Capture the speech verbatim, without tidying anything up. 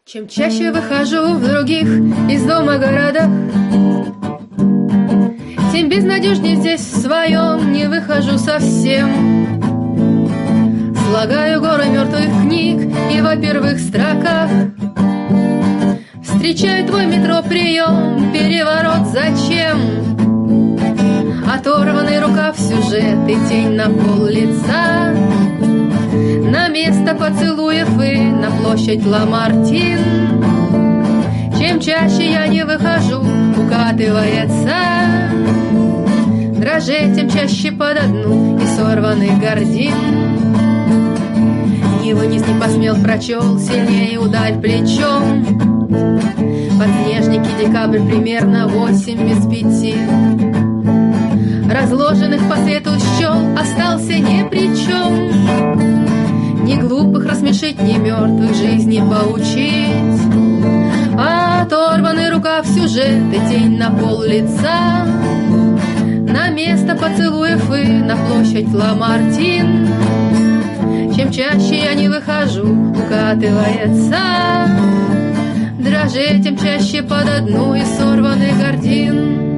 Чем чаще выхожу в других из дома городах, тем безнадежнее здесь в своем не выхожу совсем. Слагаю горы мертвых книг и во первых строках встречаю твой метро прием, переворот зачем? Оторванный рукав, сюжет и тень на пол лица, на место поцелуев и на площадь Ламартин. Чем чаще я не выхожу, укатывается дрожжей, тем чаще под одну и сорванных гордин. Не вынес, не посмел, прочел сильнее удаль плечом. Подснежники, декабрь, примерно восемь без пяти. Разложенных по свету счел, остался ни при чем. Ни глупых рассмешить, ни мертвых жизни поучить. Оторванный рукав, сюжет и тень на пол лица, на место поцелуев и на площадь Ламартин. Чем чаще я не выхожу, укатывается дрожжей, тем чаще под одну из сорванных гордин.